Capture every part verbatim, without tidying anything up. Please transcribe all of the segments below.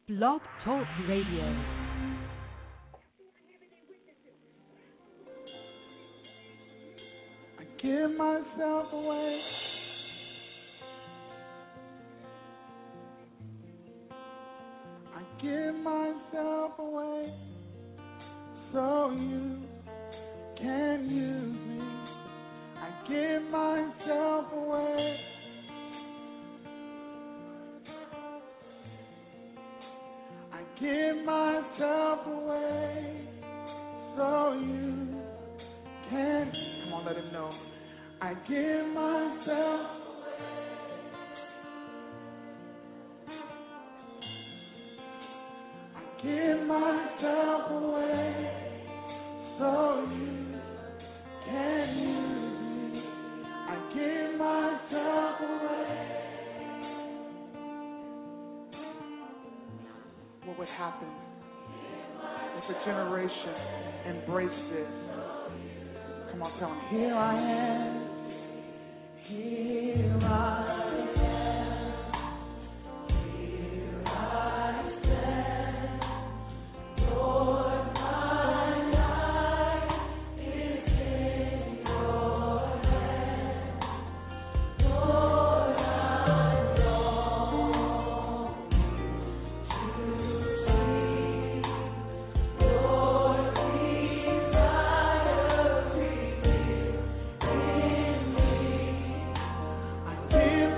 Blog Talk Radio. I give myself away. I give myself away so you can use me. I give myself away. I give myself away so you can. Come on, let him know. I give myself away. I give myself away so you can use me. I give myself away. What would happen if a generation embraced this? Come on, tell them. Here I am. Here I am. Here I stand. Lord, my life is in your hands. Lord, I long to see your desire revealed in me. I give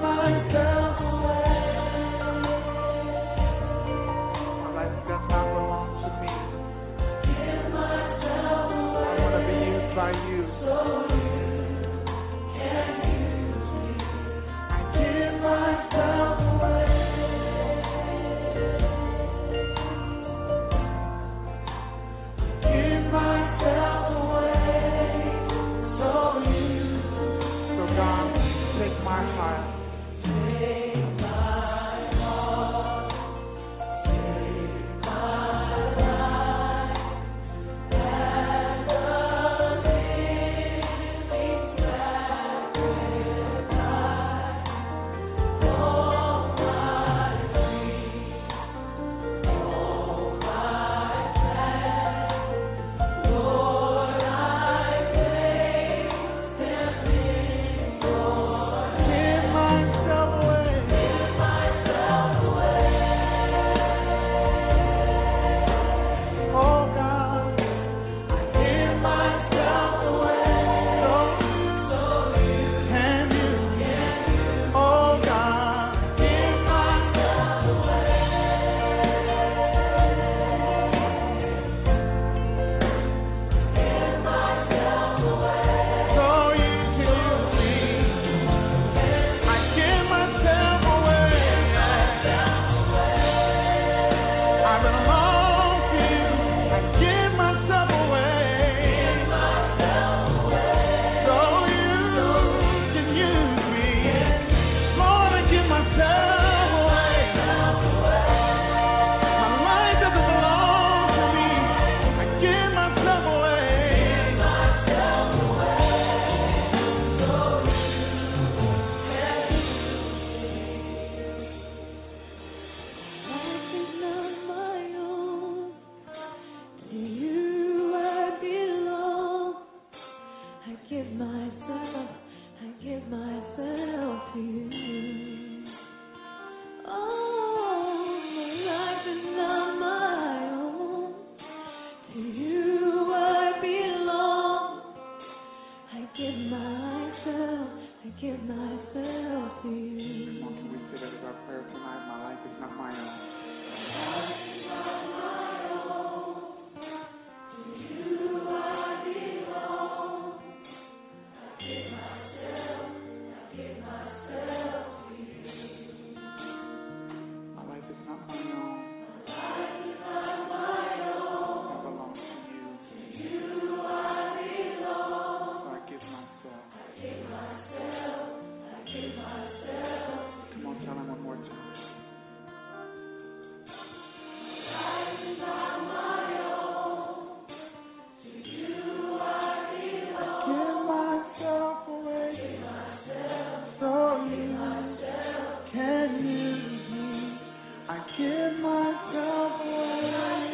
myself away.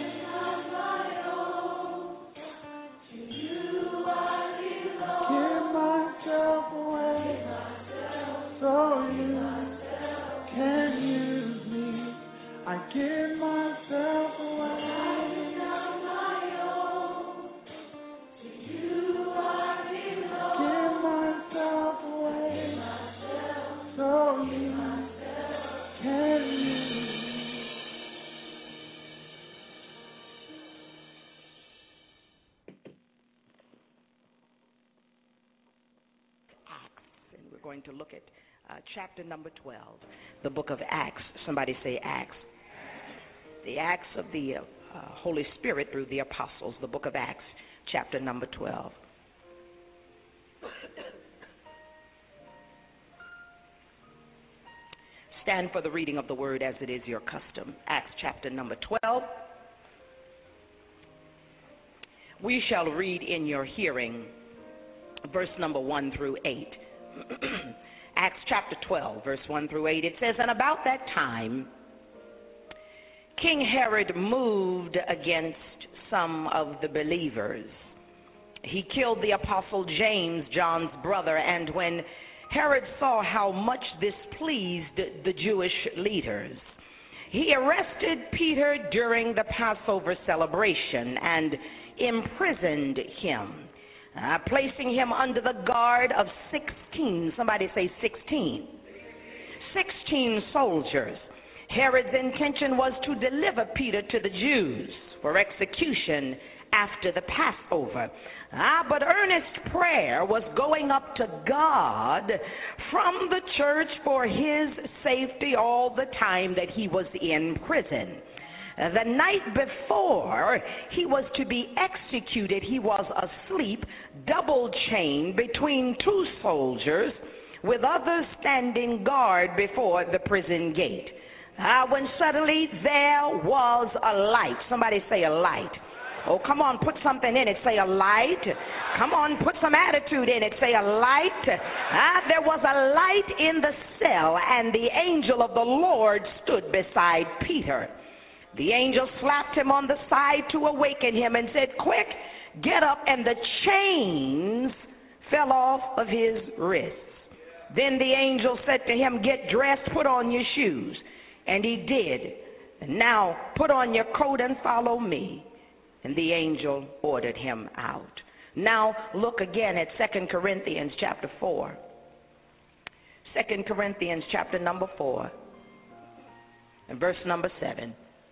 Give myself away so you can use me. I give myself away. Give myself away so you can use me. We're going to look at uh, chapter number twelve, the book of Acts. Somebody say Acts. The Acts of the uh, Holy Spirit through the apostles, the book of Acts, chapter number twelve. Stand for the reading of the word as it is your custom. Acts chapter number twelve. We shall read in your hearing verse number one through eight. Acts chapter twelve, verse one through eight. It says, and about that time, King Herod moved against some of the believers. He killed the apostle James, John's brother, and when Herod saw how much this pleased the Jewish leaders, he arrested Peter during the Passover celebration and imprisoned him, uh, placing him under the guard of sixteen, somebody say sixteen, sixteen soldiers. Herod's intention was to deliver Peter to the Jews for execution after the Passover. Ah, but earnest prayer was going up to God from the church for his safety all the time that he was in prison. Uh, the night before he was to be executed, he was asleep, double chained between two soldiers, with others standing guard before the prison gate. Uh, when suddenly there was a light. Somebody say a light. Oh, come on, put something in it. Say a light. Come on, put some attitude in it. Say a light. Ah, there was a light in the cell, and the angel of the Lord stood beside Peter. The angel slapped him on the side to awaken him and said, quick, get up, and the chains fell off of his wrists. Then the angel said to him, get dressed, put on your shoes. And he did. And now put on your coat and follow me. And the angel ordered him out. Now look again at Second Corinthians chapter four. Second Corinthians chapter number four. And verse number seven.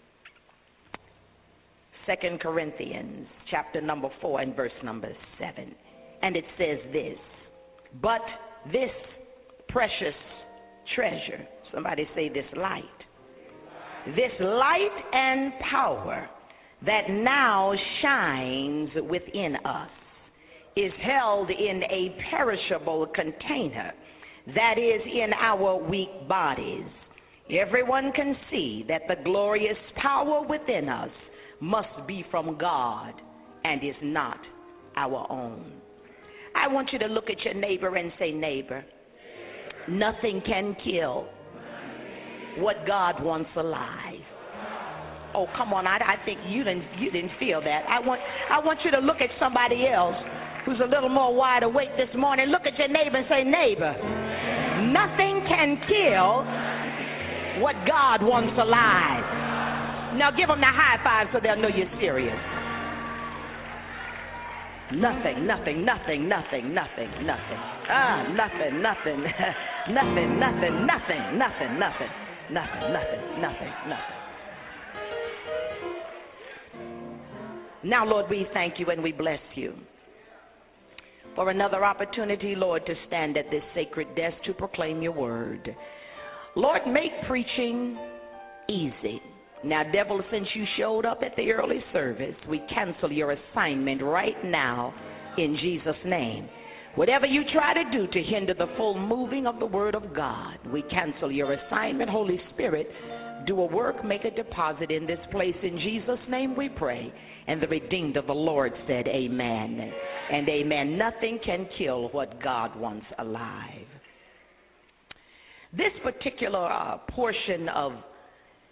Second Corinthians chapter number four and verse number seven. And it says this, but this precious treasure, somebody say this light, this light and power that now shines within us is held in a perishable container that is in our weak bodies. Everyone can see that the glorious power within us must be from God and is not our own. I want you to look at your neighbor and say, neighbor, nothing can kill what God wants alive. Oh, come on, I, I think you didn't, you didn't feel that. I want, I want you to look at somebody else who's a little more wide awake this morning. Look at your neighbor and say, neighbor, nothing can kill what God wants alive. Now give them the high five so they'll know you're serious. Nothing, nothing, nothing, nothing, nothing, nothing. Ah, nothing, nothing, nothing, nothing, nothing, nothing, nothing, nothing, nothing, nothing, nothing. Now, Lord, we thank you and we bless you for another opportunity, Lord, to stand at this sacred desk to proclaim your word. Lord, make preaching easy. Now, devil, since you showed up at the early service, we cancel your assignment right now in Jesus' name. Whatever you try to do to hinder the full moving of the word of God, we cancel your assignment. Holy Spirit, do a work, make a deposit in this place. In Jesus' name we pray. And the redeemed of the Lord said amen and amen. Nothing can kill what God wants alive. This particular uh, portion of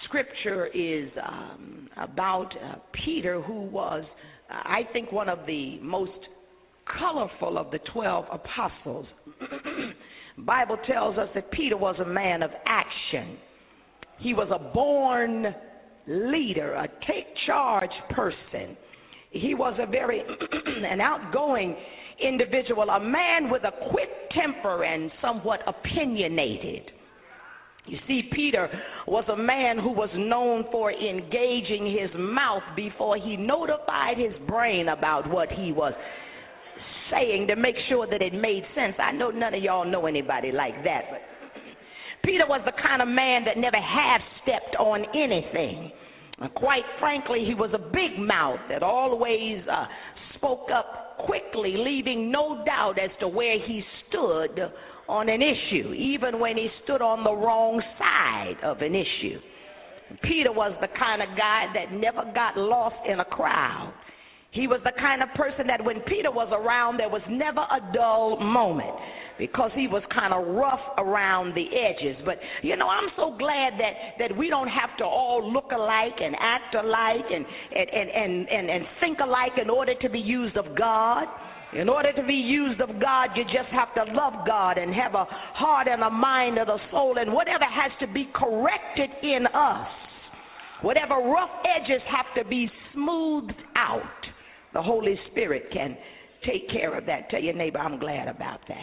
scripture is um, about uh, Peter, who was, uh, I think, one of the most colorful of the twelve apostles. Bible tells us that Peter was a man of action. He was a born leader, a take-charge person. He was a very an outgoing individual, a man with a quick temper and somewhat opinionated. You see, Peter was a man who was known for engaging his mouth before he notified his brain about what he was saying to make sure that it made sense. I know none of y'all know anybody like that, but Peter was the kind of man that never half-stepped on anything. Uh, quite frankly, he was a big mouth that always uh, spoke up quickly, leaving no doubt as to where he stood on an issue, even when he stood on the wrong side of an issue. Peter was the kind of guy that never got lost in a crowd. He was the kind of person that when Peter was around, there was never a dull moment, because he was kind of rough around the edges. But, you know, I'm so glad that, that we don't have to all look alike and act alike and, and, and, and, and think alike in order to be used of God. In order to be used of God, you just have to love God and have a heart and a mind and a soul, and whatever has to be corrected in us, whatever rough edges have to be smoothed out, the Holy Spirit can take care of that. Tell your neighbor, I'm glad about that.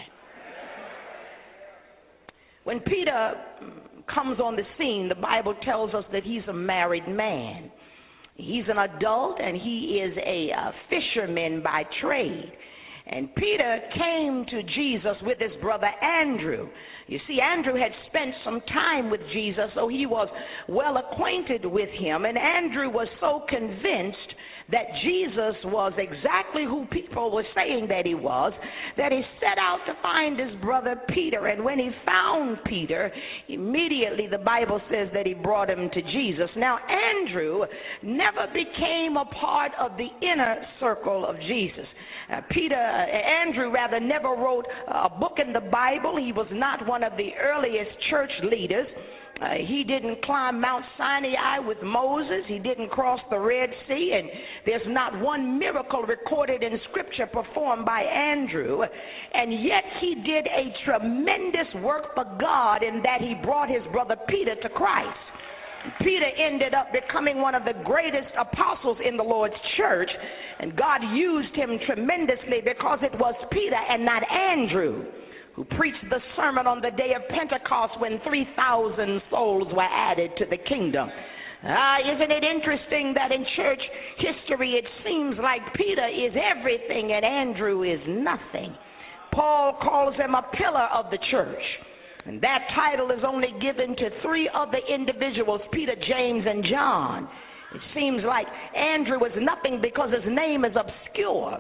When Peter comes on the scene, the Bible tells us that he's a married man. He's an adult, and he is a uh, fisherman by trade. And Peter came to Jesus with his brother Andrew. You see, Andrew had spent some time with Jesus, so he was well acquainted with him. And Andrew was so convinced that Jesus was exactly who people were saying that he was, that he set out to find his brother Peter. And when he found Peter, immediately the Bible says that he brought him to Jesus. Now, Andrew never became a part of the inner circle of Jesus. Uh, Peter, uh, Andrew rather, never wrote a book in the Bible. He was not one of the earliest church leaders. Uh, he didn't climb Mount Sinai with Moses. He didn't cross the Red Sea. And there's not one miracle recorded in Scripture performed by Andrew. And yet he did a tremendous work for God in that he brought his brother Peter to Christ. Peter ended up becoming one of the greatest apostles in the Lord's church, and God used him tremendously because it was Peter and not Andrew who preached the sermon on the day of Pentecost when three thousand souls were added to the kingdom. Ah, isn't it interesting that in church history it seems like Peter is everything and Andrew is nothing? Paul calls him a pillar of the church. And that title is only given to three other individuals, Peter, James, and John. It seems like Andrew is nothing because his name is obscure.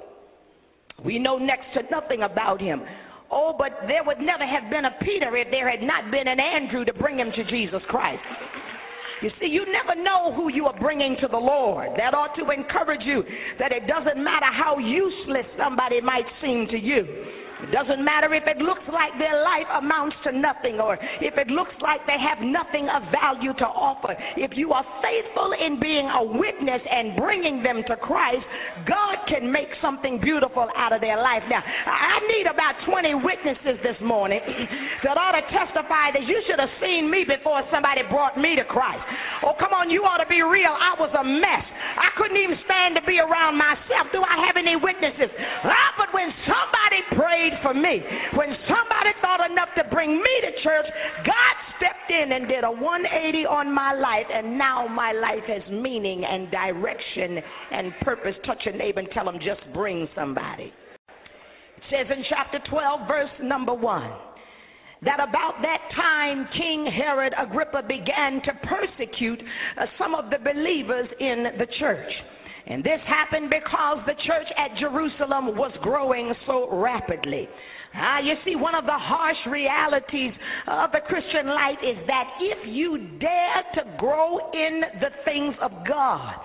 We know next to nothing about him. Oh, but there would never have been a Peter if there had not been an Andrew to bring him to Jesus Christ. You see, you never know who you are bringing to the Lord. That ought to encourage you that it doesn't matter how useless somebody might seem to you. It doesn't matter if it looks like their life amounts to nothing, or if it looks like they have nothing of value to offer. If you are faithful in being a witness and bringing them to Christ, God can make something beautiful out of their life. Now, I need about twenty witnesses this morning that ought to testify that you should have seen me before somebody brought me to Christ. Oh, come on, you ought to be real. I was a mess. I couldn't even stand to be around myself. Do I have any witnesses? Ah, but when somebody prayed for me, when somebody thought enough to bring me to church, God stepped in and did a one eighty on my life, and now my life has meaning and direction and purpose. Touch your neighbor and tell them, just bring somebody. It says in chapter twelve, verse number one, that about that time King Herod Agrippa began to persecute uh, some of the believers in the church. And this happened because the church at Jerusalem was growing so rapidly. Ah, you see, one of the harsh realities of the Christian life is that if you dare to grow in the things of God,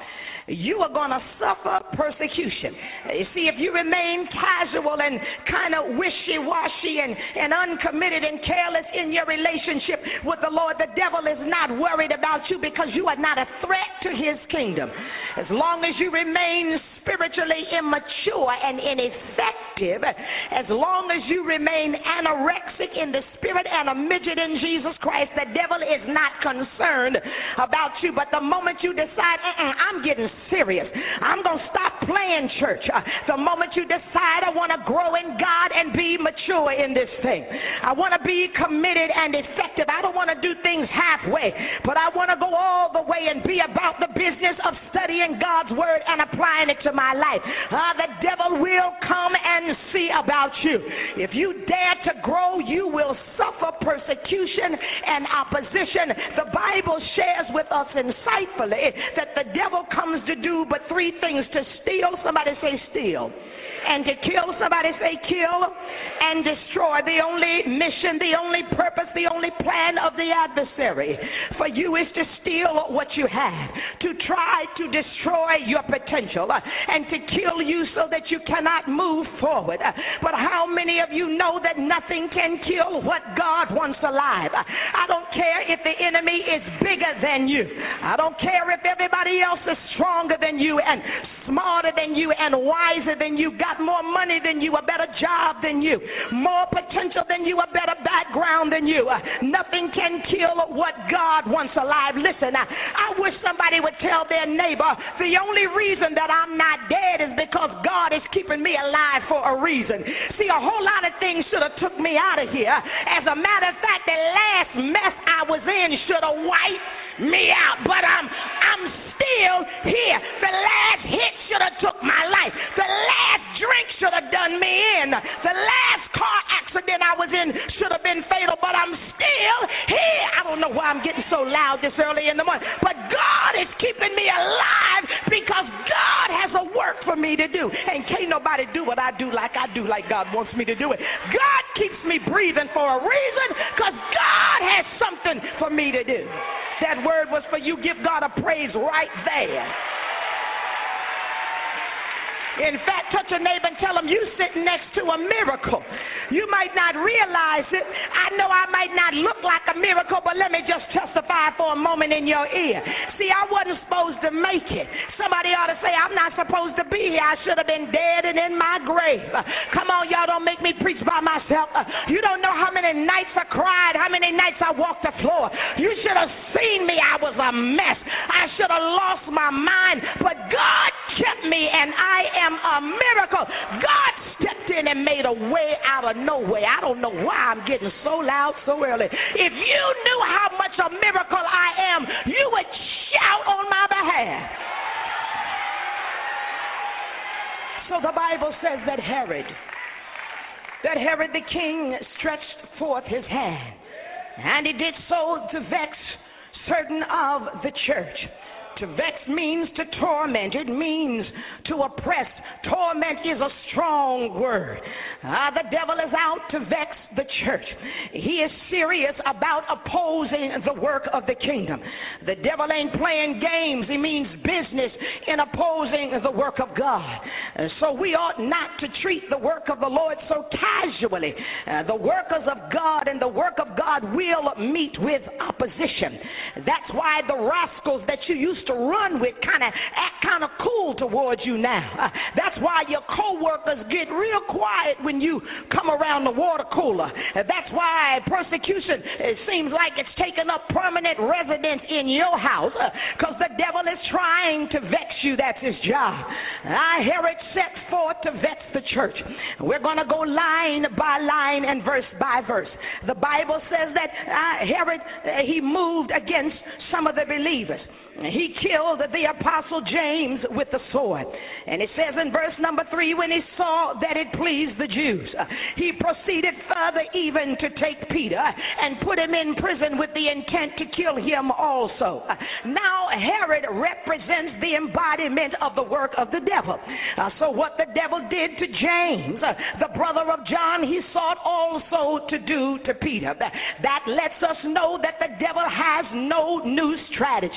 you are going to suffer persecution. You see, if you remain casual and kind of wishy-washy and, and uncommitted and careless in your relationship with the Lord, the devil is not worried about you because you are not a threat to his kingdom. As long as you remain spiritually immature and ineffective, as long as you remain anorexic in the spirit and a midget in Jesus Christ, the devil is not concerned about you. But the moment you decide, uh-uh, I'm getting serious, I'm going to stop playing church, uh, the moment you decide I want to grow in God and be mature in this thing, I want to be committed and effective, I don't want to do things halfway, but I want to go all the way and be about the business of studying God's word and applying it to my life, uh, the devil will come and see about you. If you dare to grow, you will suffer persecution and opposition. The Bible shares with us insightfully that the devil comes to do but three things: to steal, somebody say steal, and to kill, somebody say kill, and destroy. The only mission, the only purpose, the only plan of the adversary for you is to steal what you have, to try to destroy your potential, uh, and to kill you so that you cannot move forward. Uh, but how many of you know that nothing can kill what God wants alive? Uh, I don't care if the enemy is bigger than you. I don't care if everybody else is stronger than you and smarter than you and wiser than you, got more money than you, a better job than you, more potential than you, a better background than you. Uh, nothing can kill what God wants alive. Listen, uh, I wish somebody would tell their neighbor, the only reason that I'm not dead is because God is keeping me alive for a reason. See, a whole lot of things should have took me out of here. As a matter of fact, the last mess I was in should have wiped me out, but I'm I'm still here. The last hit should have took my life. The last drink should have done me in. The last car accident I was in should have been fatal, but I'm still here. I don't know why I'm getting so loud this early in the morning, but God is keeping me alive because God has a work for me to do, and can't nobody do what I do like I do, like God wants me to do it. God keeps me breathing for a reason because God has something for me to do. That word was for you. Give God a praise right there. In fact, touch a neighbor and tell them you sitting next to a miracle. You might not realize it. I know I might not look like a miracle, but let me just testify for a moment in your ear. See, I wasn't supposed to make it. Somebody ought to say, I'm not supposed to be here. I should have been dead and in my grave. Uh, come on, y'all, don't make me preach by myself. Uh, you don't know how many nights I cried, how many nights I walked the floor. You should have seen me. I was a mess. I should have lost my mind, but God kept me, and I am a miracle. God stepped in and made a way out of no way. I don't know why I'm getting so loud so early. If you knew how much a miracle I am, you would shout on my behalf. So the Bible says that Herod, that Herod the king stretched forth his hand, and he did so to vex certain of the church. To vex means to torment. It means to oppress. Torment is a strong word. Uh, the devil is out to vex the church. He is serious about opposing the work of the kingdom. The devil ain't playing games. He means business in opposing the work of God. Uh, so we ought not to treat the work of the Lord so casually. Uh, the workers of God and the work of God will meet with opposition. That's why the rascals that you used to run with kind of act kind of cool towards you now. Uh, that's why your co-workers get real quiet when you come around the water cooler. Uh, that's why persecution, it seems like it's taken up permanent residence in your house because uh, the devil is trying to vex you. That's his job. I hear it set forth to vex the church. We're going to go line by line and verse by verse. The Bible says that uh, Herod, uh, he moved against some of the believers. He killed the apostle James with the sword. And it says in verse number three, when he saw that it pleased the Jews, uh, he proceeded further even to take Peter and put him in prison with the intent to kill him also. Uh, now Herod represents the embodiment of the work of the devil. Uh, so what the devil did to James, uh, the brother of John, he sought also to do to Peter. That, that lets us know that the devil has no new strategies.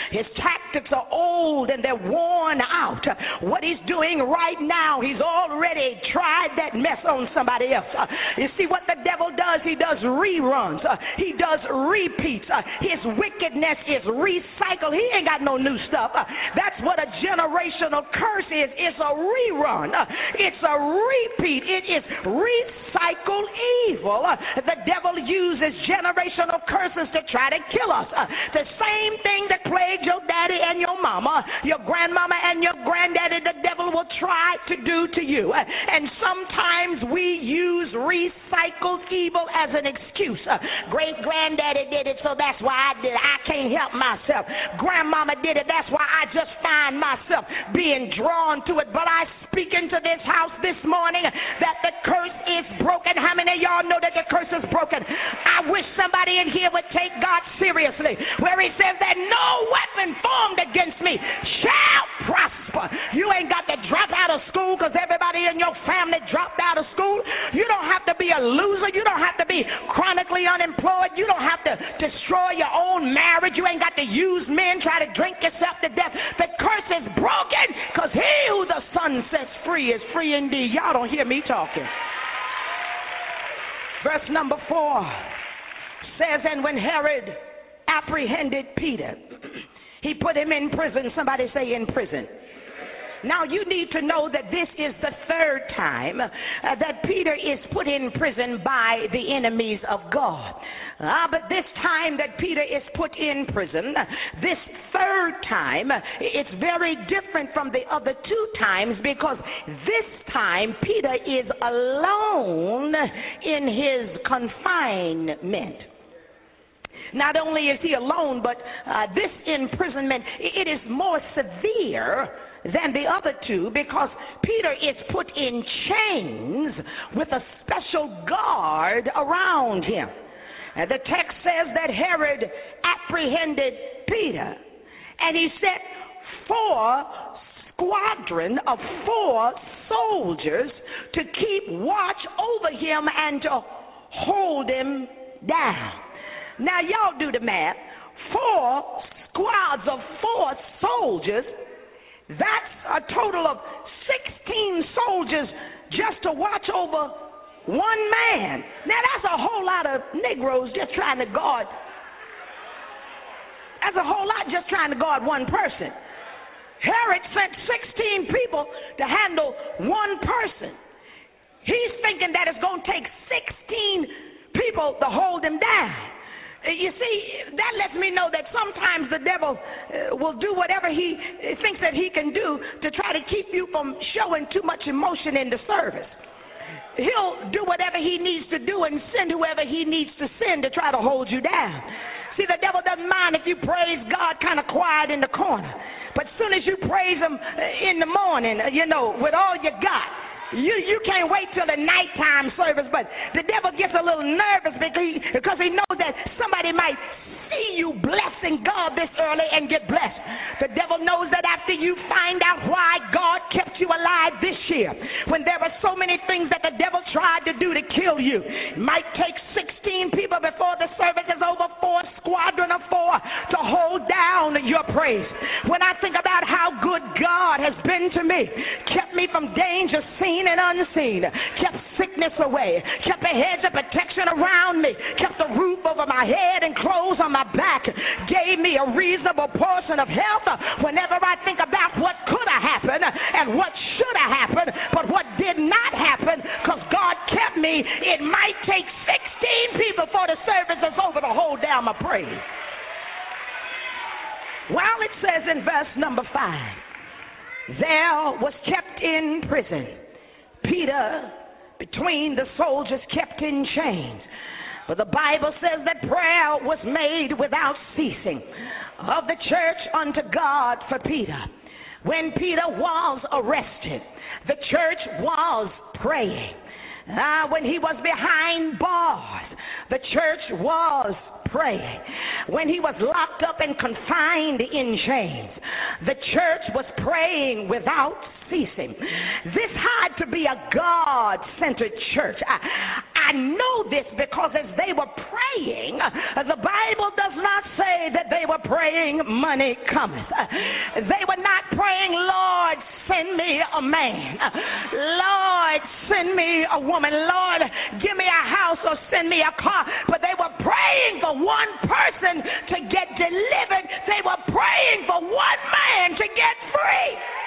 His tactics are old and they're worn out. What he's doing right now, he's already tried that mess on somebody else. Uh, you see what the devil does? He does reruns. Uh, he does repeats. Uh, his wickedness is recycled. He ain't got no new stuff. Uh, that's what a generational curse is. It's a rerun. Uh, it's a repeat. It is recycled evil. Uh, the devil uses generational curses to try to kill us. Uh, the same thing that plagued your daddy and your mama, your grandmama and your granddaddy, the devil will try to do to you. Uh, and sometimes we use recycled evil as an excuse. Uh, great granddaddy did it, so that's why I did it. I can't help myself. Grandmama did it, that's why I just find myself being drawn to it. But I speak into this house this morning that the curse is broken. How many of y'all know that the curse is broken? I wish somebody in here would take God seriously, where he says that no weapon formed against me shall prosper. You ain't got to drop out of school because everybody in your family dropped out of school. You don't have to be a loser. You don't have to be chronically unemployed. You don't have to destroy your own marriage. You ain't got to use men, try to drink yourself to death. The curse is broken because he who the Son sets free is free indeed. Y'all don't hear me talking. Verse number four says, and when Herod apprehended Peter, he put him in prison. Somebody say in prison. Now you need to know that this is the third time uh, that Peter is put in prison by the enemies of God. Uh, but this time that Peter is put in prison, this third time, it's very different from the other two times, because this time Peter is alone in his confinement. Not only is he alone, but uh, this imprisonment, it is more severe than the other two, because Peter is put in chains with a special guard around him. And the text says that Herod apprehended Peter, and he set four squadron of four soldiers to keep watch over him and to hold him down. Now y'all do the math. Four squads of four soldiers, that's a total of sixteen soldiers just to watch over one man. Now that's a whole lot of Negroes just trying to guard. That's a whole lot just trying to guard one person. Herod sent sixteen people to handle one person. He's thinking that it's going to take sixteen people to hold him down. You see, that lets me know that sometimes the devil uh, will do whatever he thinks that he can do to try to keep you from showing too much emotion in the service. He'll do whatever he needs to do and send whoever he needs to send to try to hold you down. See, the devil doesn't mind if you praise God kind of quiet in the corner. But as soon as you praise him in the morning, you know, with all you got, You you can't wait till the nighttime service, but the devil gets a little nervous because he, because he knows that somebody might see you blessing God this early and get blessed. The devil knows that after you find out why God kept you alive this year, when there were so many things that the devil tried to do to kill you, it might take sixteen people before the service is over, four squadron of four to hold down your praise. When I think about how good God has been to me, kept me from danger seen and unseen, kept sickness away, kept a hedge of protection around me, kept a roof over my head and clothes on my back, gave me a reasonable portion of health. Whenever I think about what could have happened and what should have happened, but what did not happen, because God kept me, it might take sixteen people for the service is over to hold down my praise. Well, it says in verse number five, there was kept in prison Peter between the soldiers, kept in chains. But the Bible says that prayer was made without ceasing of the church unto God for Peter. When Peter was arrested, the church was praying. Uh, when he was behind bars, the church was praying. When he was locked up and confined in chains, the church was praying without ceasing. This had to be a God-centered church. I, I I know this because as they were praying, the Bible does not say that they were praying, money cometh. They were not praying, Lord, send me a man. Lord, send me a woman. Lord, give me a house or send me a car. But they were praying for one person to get delivered. They were praying for one man to get free.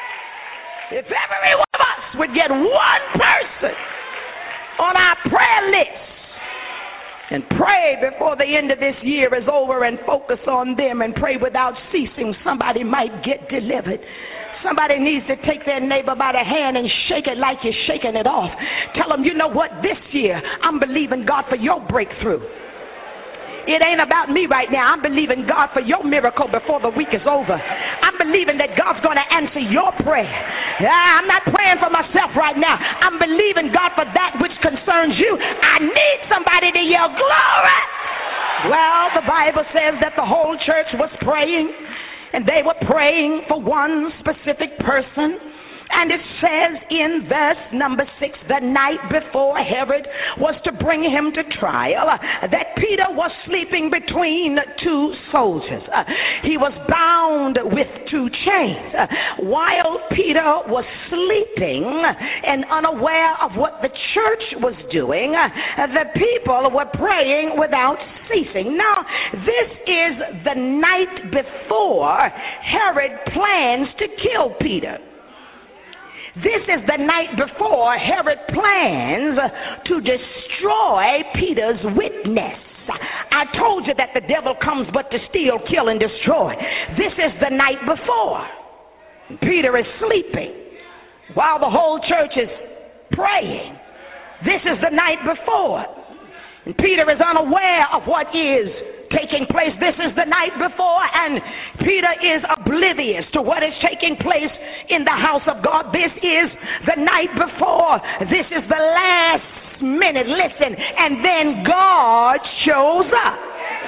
If every one of us would get one person on our prayer list and pray before the end of this year is over and focus on them and pray without ceasing, somebody might get delivered. Somebody needs to take their neighbor by the hand and shake it like you're shaking it off. Tell them, you know what, this year I'm believing God for your breakthrough. It ain't about me right now. I'm believing God for your miracle before the week is over. I'm believing that God's going to answer your prayer. I'm not praying for myself right now. I'm believing God for that which concerns you. I need somebody to yell glory. Well, the Bible says that the whole church was praying, and they were praying for one specific person. And it says in verse number six, the night before Herod was to bring him to trial, uh, that Peter was sleeping between two soldiers. Uh, he was bound with two chains. Uh, while Peter was sleeping and unaware of what the church was doing, uh, the people were praying without ceasing. Now, this is the night before Herod plans to kill Peter. This is the night before Herod plans to destroy Peter's witness. I told you that the devil comes but to steal, kill, and destroy. This is the night before. Peter is sleeping while the whole church is praying. This is the night before. And Peter is unaware of what is taking place. This is the night before, and Peter is oblivious to what is taking place in the house of God. This is the night before. This is the last minute. Listen, and then God shows up.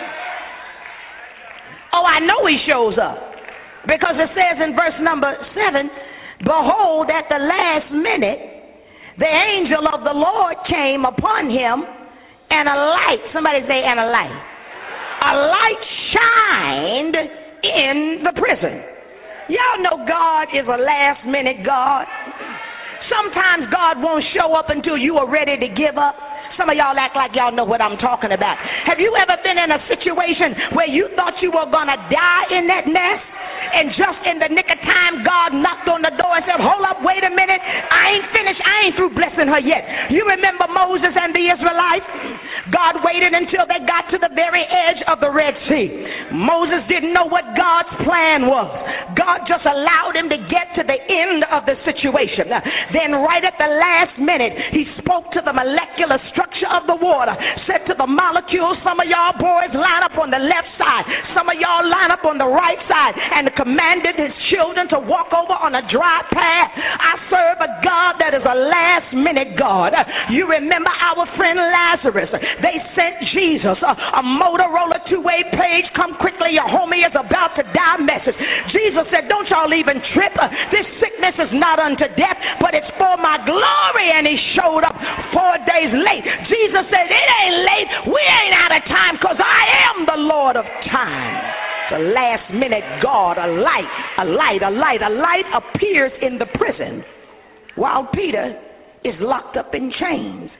Oh, I know he shows up, because it says in verse number seven, behold, at the last minute, the angel of the Lord came upon him, and a light, somebody say, and a light. A light shined in the prison. Y'all know God is a last minute God. Sometimes God won't show up until you are ready to give up. Some of y'all act like y'all know what I'm talking about. Have you ever been in a situation where you thought you were going to die in that nest? And just in the nick of time, God knocked on the door and said, hold up, wait a minute. I ain't finished. I ain't through blessing her yet. You remember Moses and the Israelites? God waited until they got to the very edge of the Red Sea. Moses didn't know what God's plan was. God just allowed him to get to the end of the situation. Then right at the last minute, he spoke to the molecular structure of the water, said to the molecules, some of y'all boys line up on the left side, some of y'all line up on the right side, and commanded his children to walk over on a dry path. I serve a God that is a last minute God. You remember our friend Lazarus. They sent Jesus a, a Motorola two-way page, come quickly, your homie is about to die message. Jesus said, don't y'all even trip. This sickness is not unto death, but it's for my glory. And he showed up four days late. Jesus said, it ain't late. We ain't out of time, because I am the Lord of time. The last minute God, a light, a light, a light, a light appears in the prison while Peter is locked up in chains.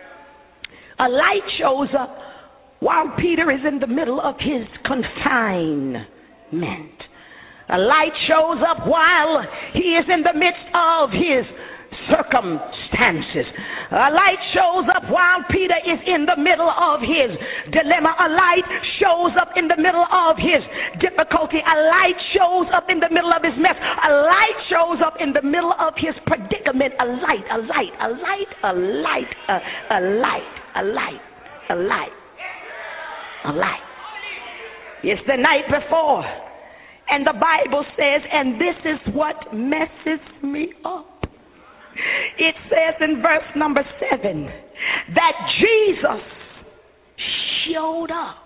A light shows up while Peter is in the middle of his confinement. A light shows up while he is in the midst of his circumstances. A light shows up while Peter is in the middle of his dilemma. A light shows up in the middle of his difficulty. A light shows up in the middle of his mess. A light shows up in the middle of his predicament. A light, a light, a light, a light, a, a light, a light, a light, a light. It's the night before. And the Bible says, and this is what messes me up. It says in verse number seven that Jesus showed up.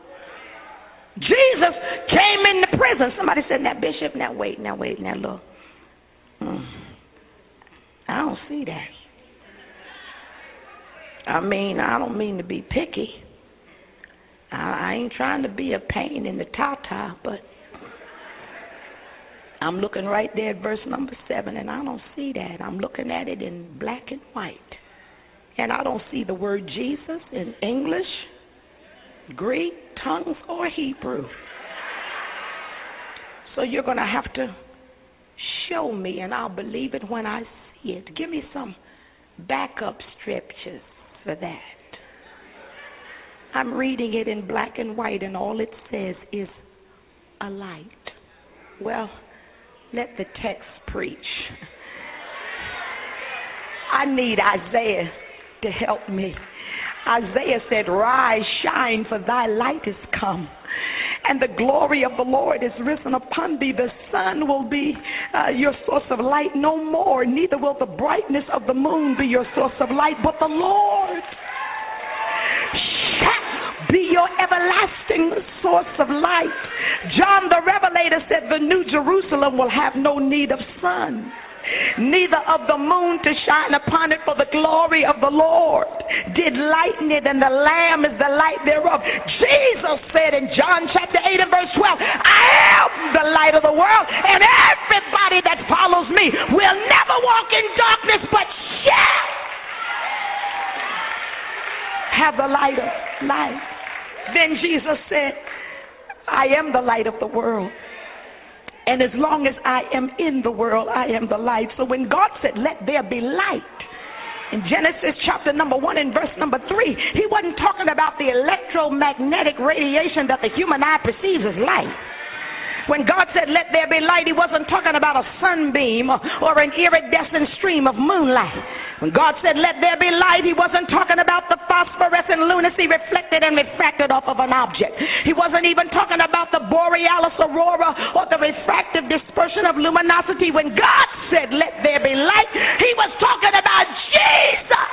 Jesus came into prison. Somebody said, now, Bishop, now wait, now wait, now look. Hmm. I don't see that. I mean, I don't mean to be picky. I, I ain't trying to be a pain in the ta-ta, but I'm looking right there at verse number seven, and I don't see that. I'm looking at it in black and white. And I don't see the word Jesus in English, Greek, tongues, or Hebrew. So you're going to have to show me, and I'll believe it when I see it. Give me some backup scriptures for that. I'm reading it in black and white, and all it says is a light. Well, let the text preach. I need Isaiah to help me. Isaiah said, "Rise, shine, for thy light is come, and the glory of the Lord is risen upon thee. The sun will be uh, your source of light no more, neither will the brightness of the moon be your source of light, but the Lord shall be your everlasting source of light." John the Revelator said the new Jerusalem will have no need of sun, neither of the moon to shine upon it, for the glory of the Lord did lighten it, and the Lamb is the light thereof. Jesus said in John chapter eight and verse twelve, "I am the light of the world, and everybody that follows me will never walk in darkness, but shall have the light of life." Then Jesus said, "I am the light of the world. And as long as I am in the world, I am the light." So when God said, "Let there be light," in Genesis chapter number one and verse number three, he wasn't talking about the electromagnetic radiation that the human eye perceives as light. When God said, "Let there be light," he wasn't talking about a sunbeam or an iridescent stream of moonlight. When God said, "Let there be light," he wasn't talking about the phosphorescent lunacy reflected and refracted off of an object. He wasn't even talking about the borealis aurora or the refractive dispersion of luminosity. When God said, "Let there be light," he was talking about Jesus.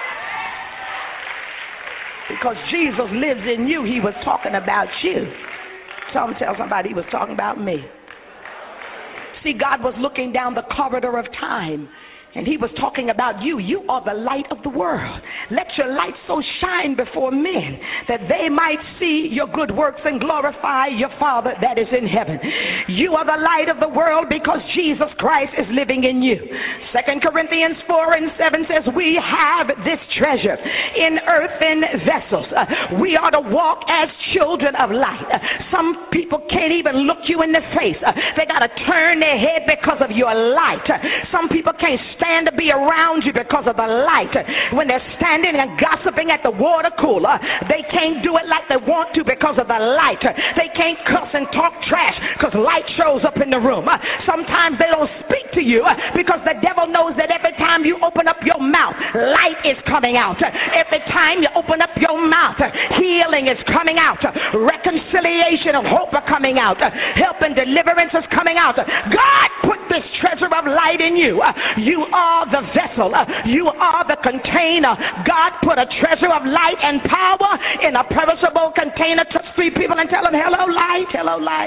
Because Jesus lives in you, he was talking about you. Some tell somebody he was talking about me. See, God was looking down the corridor of time, and he was talking about you. You are the light of the world. Let your light so shine before men that they might see your good works and glorify your Father that is in heaven. You are the light of the world because Jesus Christ is living in you. Second Corinthians four and seven says, "We have this treasure in earthen vessels." Uh, we are to walk as children of light. Uh, some people can't even look you in the face. Uh, they got to turn their head because of your light. Uh, some people can't stand to be around you because of the light. Uh, when they're standing and gossiping at the water cooler, they can't do it like they want to because of the light. Uh, they can't cuss and talk trash because light shows up in the room. Uh, sometimes they don't speak to you uh, because the devil knows that every time you open up your mouth, light is coming out. Uh, every time you open up your mouth, uh, healing is coming out. Uh, reconciliation and hope are coming out. Uh, help and deliverance is coming out. Uh, God put this treasure of light in you. Uh, you are the vessel. Uh, you are the container. God put a treasure of light and power in a perishable container. Touch three people and tell them, "Hello, light. Hello, light.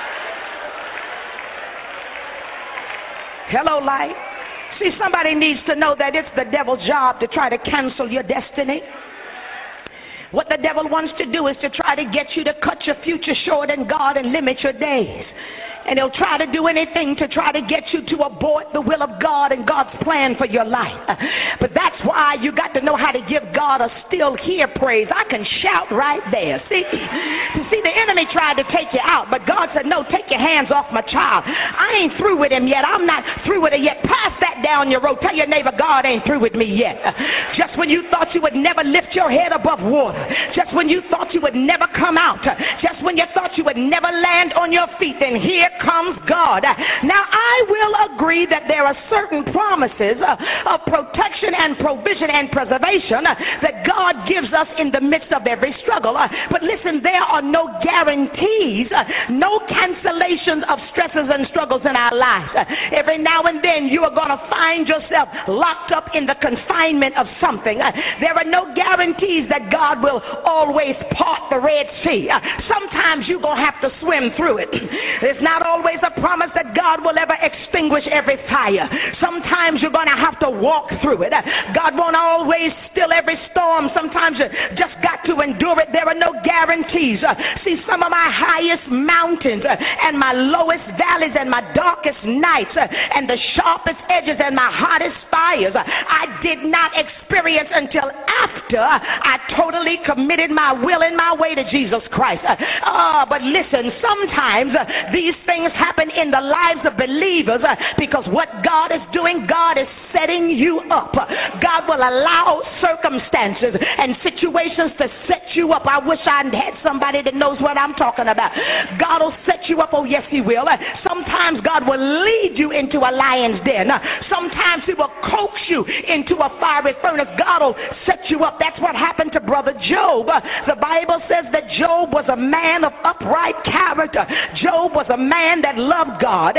Hello, light." See, somebody needs to know that it's the devil's job to try to cancel your destiny. What the devil wants to do is to try to get you to cut your future short in God and limit your days. And he'll try to do anything to try to get you to abort the will of God and God's plan for your life. But that's why you got to know how to give God a still here praise. I can shout right there. See, see, the enemy tried to take you out, but God said, "No, take your hands off my child. I ain't through with him yet. I'm not through with it yet." Pass that down your road. Tell your neighbor, "God ain't through with me yet." Just when you thought you would never lift your head above water, just when you thought you would never come out, just when you thought you would never land on your feet, then here comes God. Now, I will agree that there are certain promises uh, of protection and provision and preservation uh, that God gives us in the midst of every struggle. Uh, but listen, there are no guarantees, uh, no cancellations of stresses and struggles in our lives. Uh, every now and then you are going to find yourself locked up in the confinement of something. Uh, there are no guarantees that God will always part the Red Sea. Uh, sometimes you're going to have to swim through it. It's not always a promise that God will ever extinguish every fire. Sometimes you're going to have to walk through it. God won't always still every storm. Sometimes you just got to endure it. There are no guarantees. See, some of my highest mountains and my lowest valleys and my darkest nights and the sharpest edges and my hottest fires, I did not experience until after I totally committed my will and my way to Jesus Christ. Uh, but listen, sometimes uh, these things happen in the lives of believers uh, because what God is doing, God is setting you up. God will allow circumstances and situations to set you up. I wish I had somebody that knows what I'm talking about. God will set you up. Oh, yes, he will. Uh, sometimes God will lead you into a lion's den. Uh, sometimes he will coax you into a fiery furnace. God will set you up. That's what happened to Brother Job. Uh, the Bible says that Job was a man of upright character. Job was a man that loved God.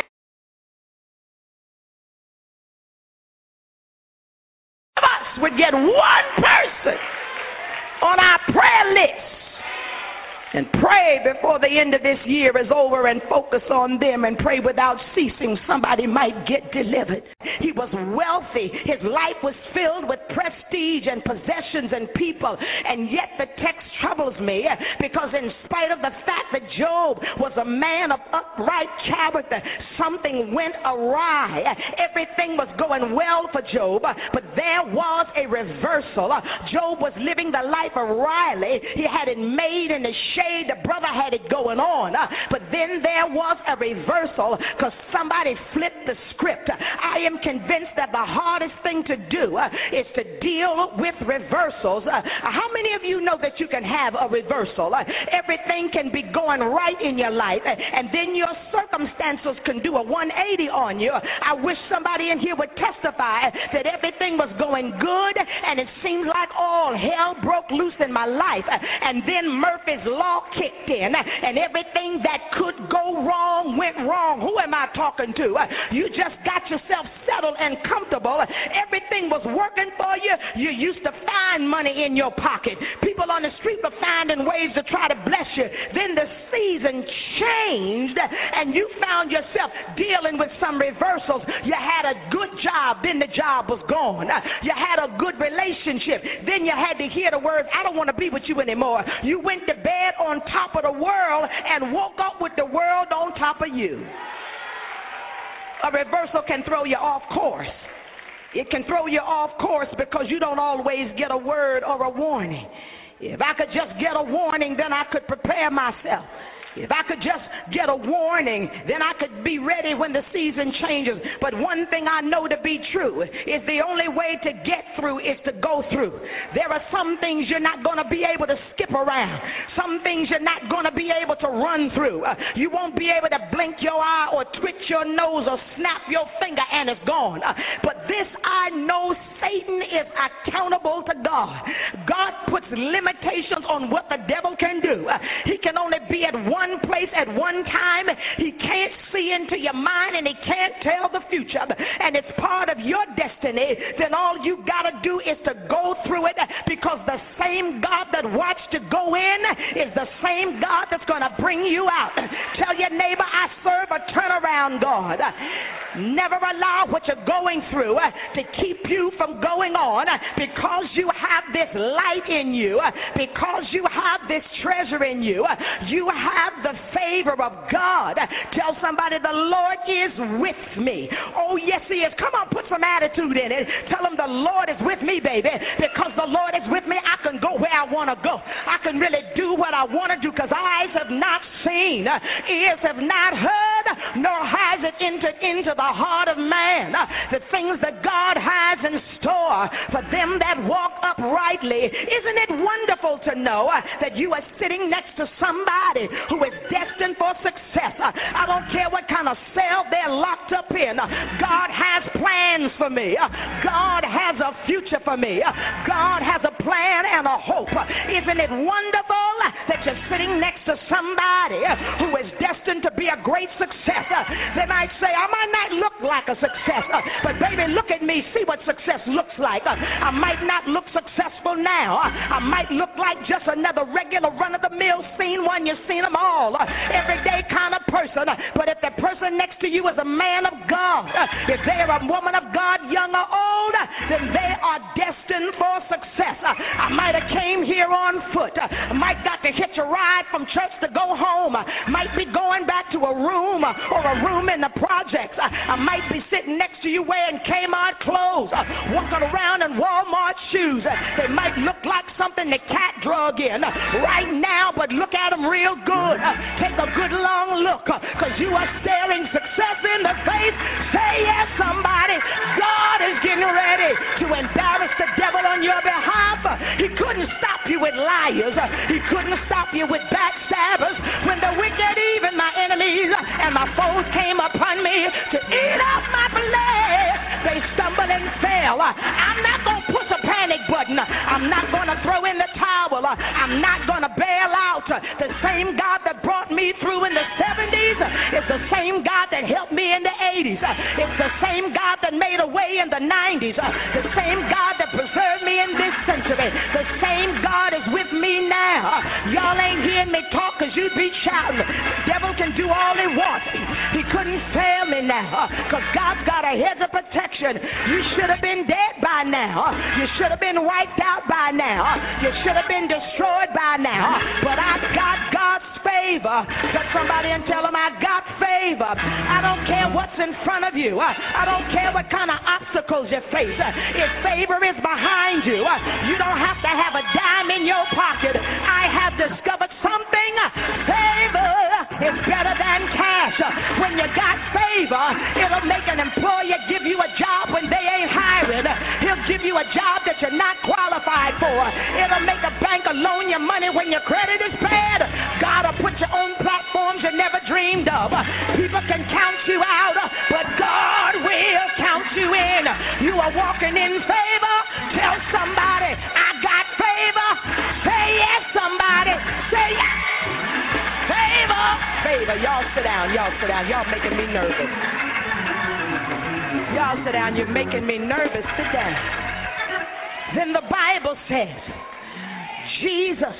Us would get one person on our prayer list and pray before the end of this year is over and focus on them and pray without ceasing. Somebody might get delivered. He was wealthy. His life was filled with prestige and possessions and people. And yet the text troubles me because in spite of the fact that Job was a man of upright character, something went awry. Everything was going well for Job, but there was a reversal. Job was living the life of Riley. He had it made in the shade. The brother had it going on. But then there was a reversal because somebody flipped the script. I am convinced that the hardest thing to do is to deal with reversals. How many of you know that you can have a reversal? Everything can be going right in your life, and then your circumstances can do a one eighty on you. I wish somebody in here would testify that everything was going good, and it seemed like all hell broke loose in my life, and then Murphy's Law kicked in, and everything that could go wrong went wrong. Who am I talking to? You just got yourself settled and comfortable. Everything was working for you. You used to find money in your pocket. People on the street were finding ways to try to bless you. Then the season changed, and you found yourself dealing with some reversals. You had a good job, then the job was gone. You had a good relationship, then you had to hear the words, I don't want to be with you anymore. You went to bed on top of the world and woke up with the world on top of you. A reversal can throw you off course. It can throw you off course because you don't always get a word or a warning. If I could just get a warning, then I could prepare myself. If I could just get a warning, then I could be ready when the season changes. But one thing I know to be true is the only way to get through is to go through. There are some things you're not going to be able to skip around. Some things you're not going to be able to run through. Uh, you won't be able to blink your eye or twitch your nose or snap your finger and it's gone. Uh, but this I know, Satan is accountable to God. God puts limitations on what the devil can do. Uh, he can only be at one One place at one time. He can't see into your mind and he can't tell the future, and it's part of your destiny. Then all you got to do is to go through it, because the same God that watched you go in is the same God that's going to bring you out. Tell your neighbor, I serve a turnaround God. Never allow what you're going through to keep you from going on, because you have this light in you, because you have this treasure in you. You have the favor of God. Tell somebody, the Lord is with me. Oh, yes, he is. Come on, put some attitude in it. Tell them the Lord is with me, baby. Because the Lord is with me, I can go where I want to go. I can really do what I want to do, because eyes have not seen, ears have not heard, nor has it entered into the heart of man the things that God has in store for them that walk uprightly. Isn't it wonderful to know that you are sitting next to somebody who is destined for success? I don't care what kind of cell they're locked up in. God has plans for me. God has a future for me. God has a plan and a hope. Isn't it wonderful that you're sitting next to somebody who is destined to be a great success? They might say, I might not look like a success, but baby, look at me, see what success looks like. I might not look successful now. I might look like just another regular run-of-the-mill scene one. You've seen them all, everyday kind of person. But if the person next to you is a man of God, if they're a woman of God, young or old, then they are destined for success. I might have came here on foot. I might got to hitch a ride from church to go home. I might be going back to a room or a room in the projects. I might be sitting next to you wearing Kmart clothes, walking around in Walmart shoes. They might look like something the cat drug in right now, but look at them real good. Take a good long look, because you are staring success in the face. Say yes, somebody. God is getting ready to embarrass the devil on your behalf. He couldn't stop you with liars. He couldn't stop you with backstabbers. When the wicked, even my enemies and my foes came upon me to eat up my flesh, they stumbled and fell. I'm not going to push a panic button. I'm not going to throw in the towel. I'm not going to bail out. The same God that brought me through in the seventies is the same God that helped me in the eighties. It's the same God that made a way in the nineties. The same God that preserved me in this century. The same God is with me now. Y'all ain't hearing me talk because you be shouting. The devil can do all he wants. He couldn't fail me now because God's got a hedge of protection. You should have been dead by now. You should have been wiped out by now. You should have been destroyed by now. But I got God's favor. Touch somebody and tell them I got favor. I don't care what's in front of you. I don't care what kind of obstacles you face. If favor is behind you, you don't have to have a dime in your pocket. I have discovered something. Favor is better than cash. When you got favor, it'll make an employer give you a job when they ain't hiring. He'll give you a job that you're not qualified for. It'll make a banker loan you money when your credit is bad. God will put you on platforms you never dreamed of. People can count you out, but God will count you in. You are walking in favor. Tell somebody, I got favor. Say yes, somebody. Say yes. Favor. Favor. Y'all sit down. Y'all sit down. Y'all making me nervous. Y'all sit down. You're making me nervous. Sit down. Then the Bible says, Jesus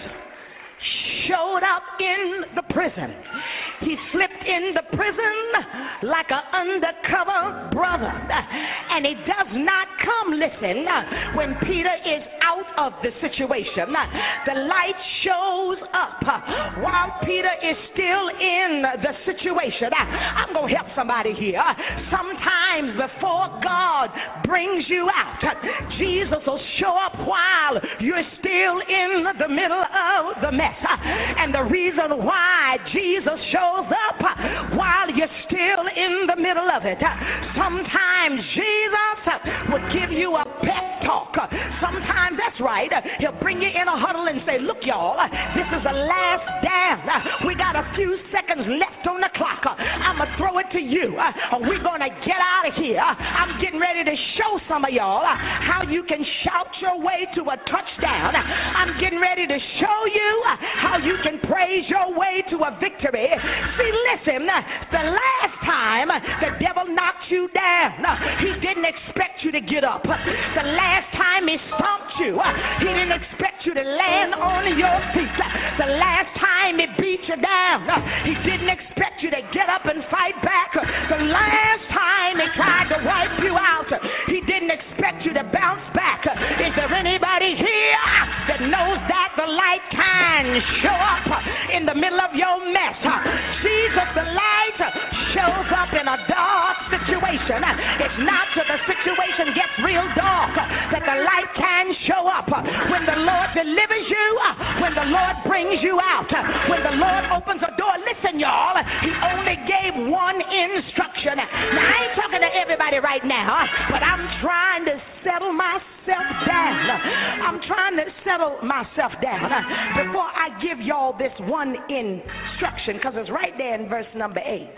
showed up in the prison. He slipped in the prison like an undercover brother. And he does not come, listen, when Peter is out of the situation. The light shows up while Peter is still in the situation. I'm going to help somebody here. Sometimes before God brings you out, Jesus will show up while you're still in the middle of the mess. And the reason why Jesus shows up while you're still in the middle of it, sometimes Jesus will give you a pep talk. Sometimes, that's right, he'll bring you in a huddle and say, look, y'all, this is the last dance. We got a few seconds left on the clock. I'm going to throw it to you. We're going to get out of here. I'm getting ready to show some of y'all how you can shout your way to a touchdown. I'm getting ready to show you how you can praise your way to a victory. See, listen, the last time the devil knocked you down, he didn't expect you to get up. The last time he stomped you, he didn't expect you to land on your feet. The last time he beat you down, he didn't expect you to get up and fight back. The last time he tried to wipe you out, he didn't expect you to bounce back. Is there anybody here that knows that the light can show up in the middle of your mess? Jesus, the light, shows up in a dark situation. It's not till the situation gets real dark that the light can show up. When the Lord delivers you, when the Lord brings you out, when the Lord opens a door, listen, y'all, he only gave one instruction. Now, I ain't talking to everybody right now, but I'm trying to settle myself down. I'm trying to settle myself down before I give y'all this one instruction, because it's right there in verse number eight.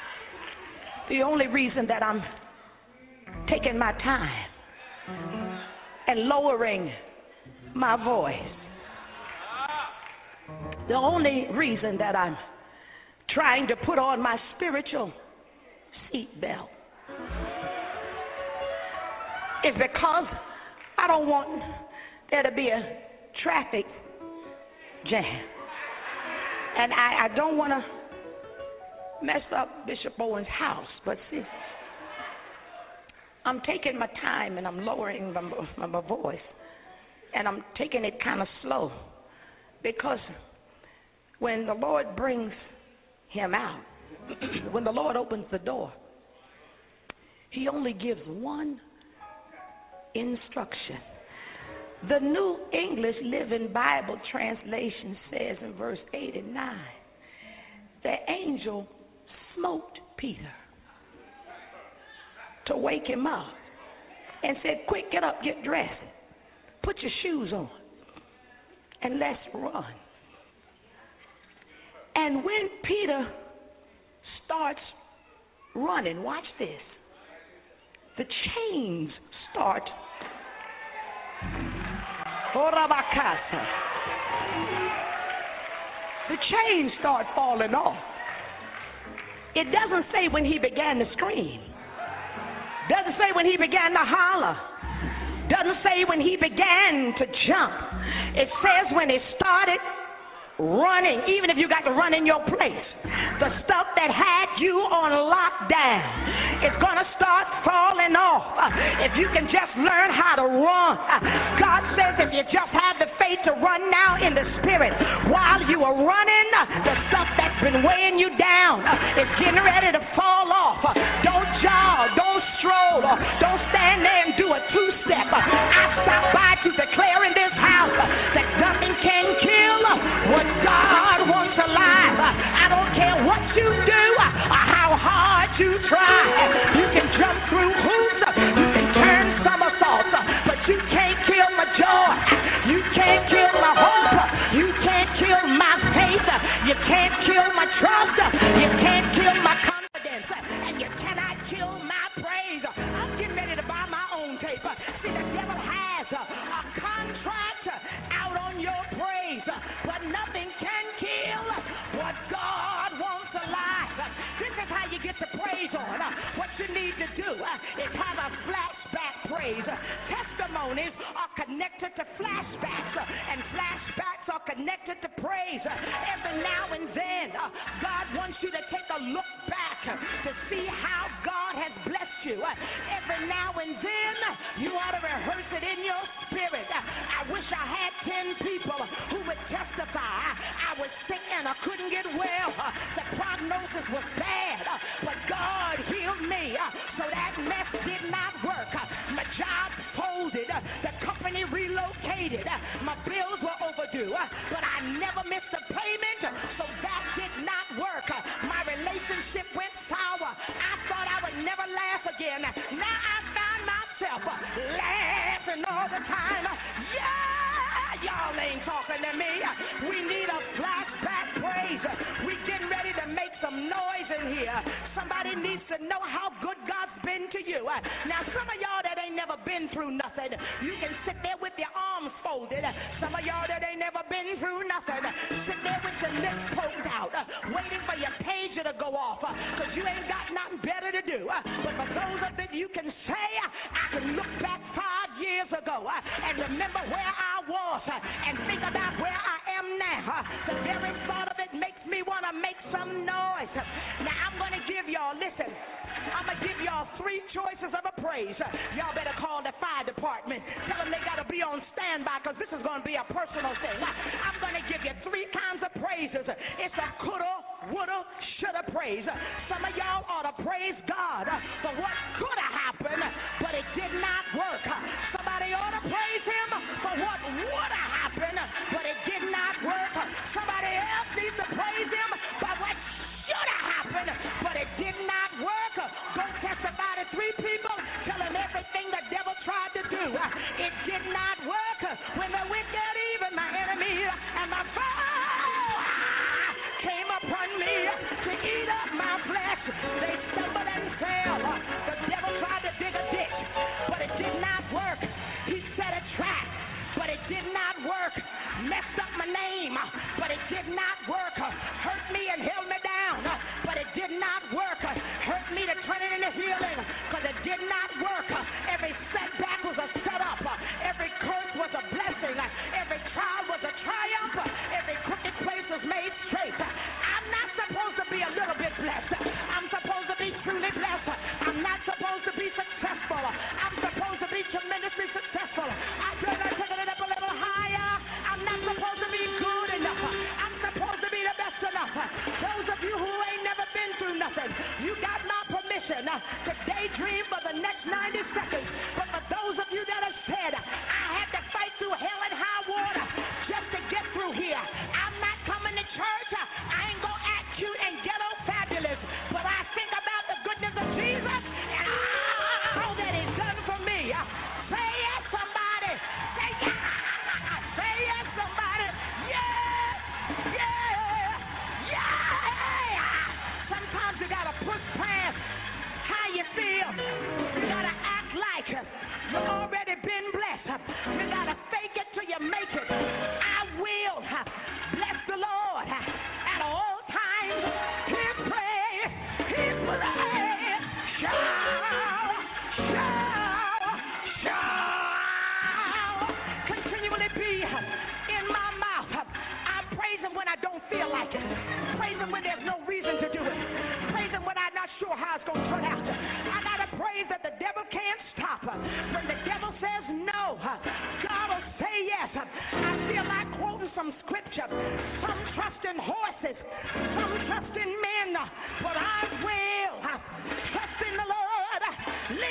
The only reason that I'm taking my time and lowering my voice, the only reason that I'm trying to put on my spiritual seatbelt is because I don't want there to be a traffic jam. And I, I don't want to mess up Bishop Owen's house. But see, I'm taking my time and I'm lowering my, my, my voice. And I'm taking it kind of slow. Because when the Lord brings him out, when the Lord opens the door, he only gives one instruction. The New English Living Bible translation says in verse eight and nine, the angel smote Peter to wake him up and said, quick, get up, get dressed, put your shoes on, and let's run. And when Peter starts running, watch this, the chains start. The chains start falling off. It doesn't say when he began to scream. Doesn't say when he began to holler. Doesn't say when he began to jump. It says when he started running, even if you got to run in your place. The stuff that had you on lockdown is going to start falling off if you can just learn how to run. God says if you just have the faith to run now in the spirit while you are running, the stuff that's been weighing you down is getting ready to fall off. Don't jog, don't stroll, don't stand there and do a two-step. I stopped by to declare in this house that nothing can kill what God wants alive. I don't care what you do or how hard you try. You can jump through hoops, you can turn somersaults, but you can't kill my joy. You can't kill my hope. You can't kill my faith. You can't kill my trust. You can't kill my confidence. And you cannot kill my praise. I'm getting ready to buy my own tape. See, the devil has a contract out on your praise, but nothing can kill what God wants alive. This is how you get the praise on. What you need to do is have a flashback praise. Testimonies are connected to flashbacks, and flashbacks are connected to praise. Every now and then, God wants you to take a look back to see how God has blessed you. Every now and then, you ought to rehearse it in your spirit. I wish I had ten people who would testify. I was sick and I couldn't get well. The prognosis was bad, but God healed me. So that mess did not work. My job folded. The company relocated. My bills were overdue, but I never missed a payment, so that did not work. My relationship went sour. I thought I would never laugh again. Now I found myself laughing all the time. Yeah, y'all ain't talking to me. We need a flashback praise. We getting ready to make some noise in here. Somebody needs to know how good God's been to you. Now, some of y'all that ain't never been through nothing, you can sit there with your arms folded. Some of y'all that ain't never been through nothing, sit there with your lips poked out, waiting for your pager to go off, because you ain't got nothing better to do. But for those of it, you can say, I can look back five years ago and remember where I was and think about where I am now. The very thought of it makes me want to make some noise. Now, I'm going to give y'all, listen, I'm going to give y'all three choices of a praise. Y'all better call the fire department. Tell them they got to be on standby, because this is going to be a personal thing. I'm going to give you three kinds of praises. It's a coulda, woulda, shoulda praise. Some of y'all ought to praise God for what could have happened, but it did not work. Somebody ought to praise him for what would have happened, but it did not work. Somebody else needs to praise him for what should have happened, but it did not work. Go testify to three people, tell them everything the devil tried to do. It did not work. When the wicked, even my enemy and my foe came upon me to eat up my flesh, they stumbled and fell. The devil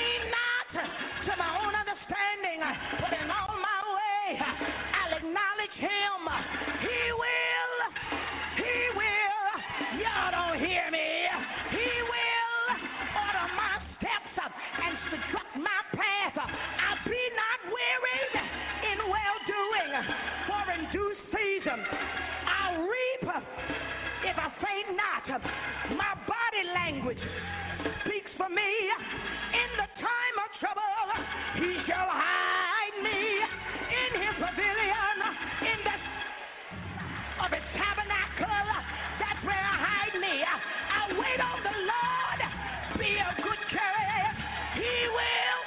lean not to my own understanding, but in all my way I'll acknowledge him. He will, he will, y'all don't hear me. He will order my steps and instruct my path. I'll be not weary in well-doing, for in due season I'll reap if I faint not. My body language speaks for me. In the time of trouble, he shall hide me in his pavilion, in the of his tabernacle. That's where I hide me. I wait on the Lord. Be of good courage. He will.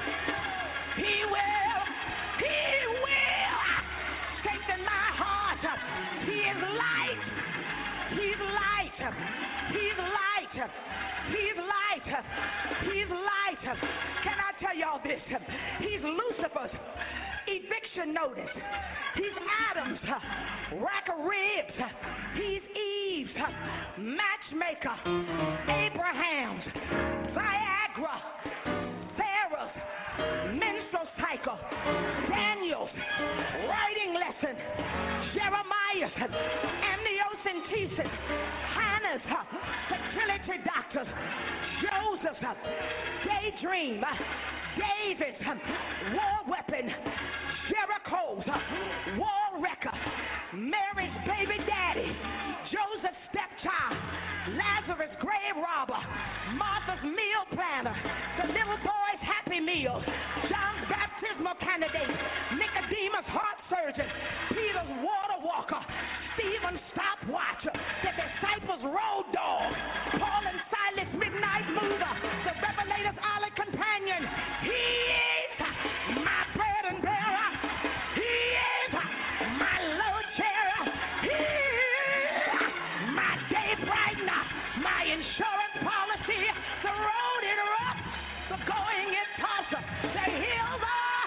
He will. He will strengthen my heart. He is light. He's light. He's light. He's light. He's light. Can I tell y'all this? He's Lucifer's eviction notice. He's Adam's rack of ribs. He's Eve's matchmaker. Abraham's Viagra. Sarah's menstrual cycle. Daniel's writing lesson. Jeremiah's amniocentesis. Hannah's fertility doctor. Joseph's daydream. David's war weapon. Jericho's war wrecker. Mary's baby daddy. Joseph's stepchild. Lazarus' grave robber. Martha's meal planner. The little boy's happy meal. John's baptismal candidate. Nicodemus' heart surgeon. Peter's water walker. Stephen's stopwatch. The disciples' road dog. Paul and Silas' midnight mover. The revelator's early companion. He is my burden bearer. He is my load sharer. He is my day brightener. My insurance policy. The road is rough. The going is tough. The hills are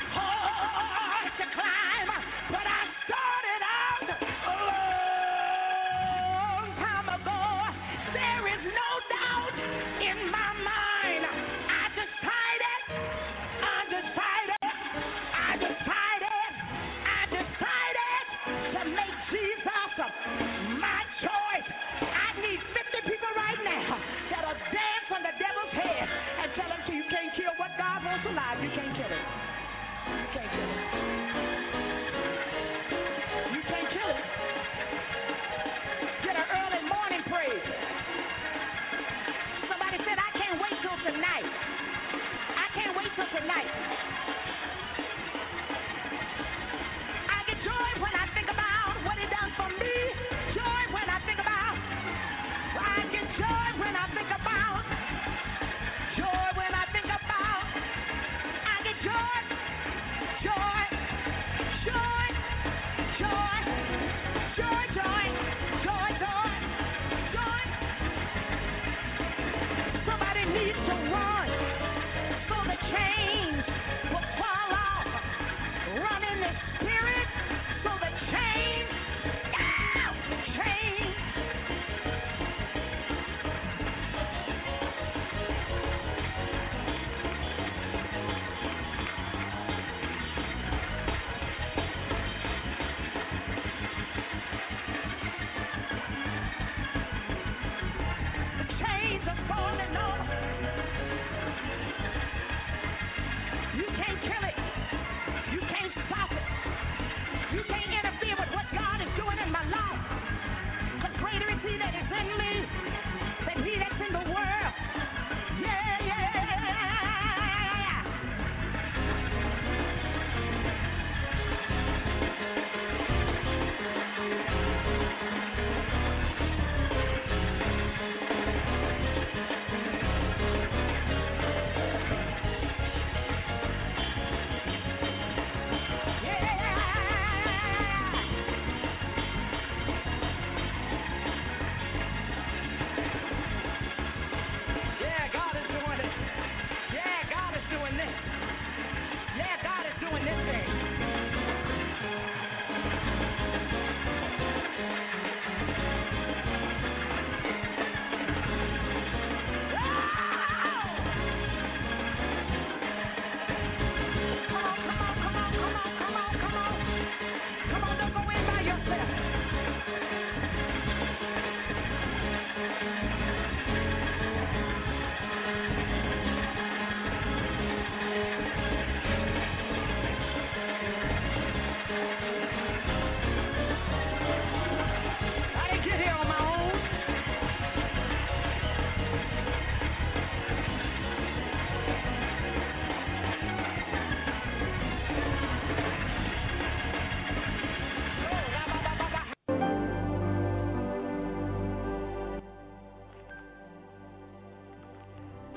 hard to climb. But I started out a long time ago. There is no doubt in my mind. I decided, I decided, I decided, I decided to make Jesus my choice. I need fifty people right now that'll dance on the devil's head and tell him, you can't kill what God wants alive. You can't kill it. You can't kill it. You can't kill it. Get an early morning praise. Somebody said, I can't wait till tonight. I can't wait till tonight. I get joy when I think about what he done for me. Joy when I think about. I get joy when I think about. Joy when I think about. I get joy. Joy.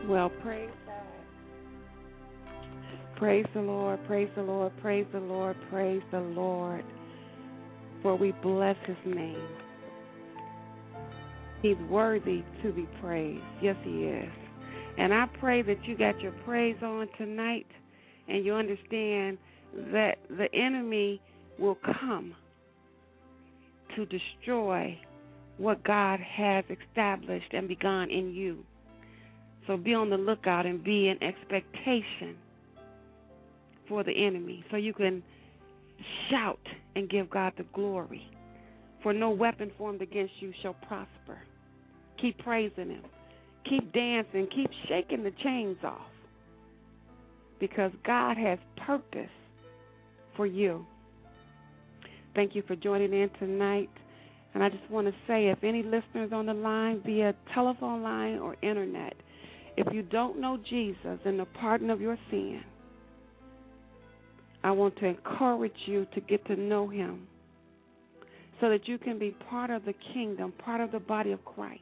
Well, praise God. Praise the Lord, praise the Lord, praise the Lord, praise the Lord. For we bless his name. He's worthy to be praised. Yes, he is. And I pray that you got your praise on tonight and you understand that the enemy will come to destroy what God has established and begun in you. So be on the lookout and be in expectation for the enemy so you can shout and give God the glory. For no weapon formed against you shall prosper. Keep praising him. Keep dancing. Keep shaking the chains off. Because God has purpose for you. Thank you for joining in tonight. And I just want to say, if any listeners on the line, via telephone line or internet, if you don't know Jesus and the pardon of your sin, I want to encourage you to get to know him so that you can be part of the kingdom, part of the body of Christ.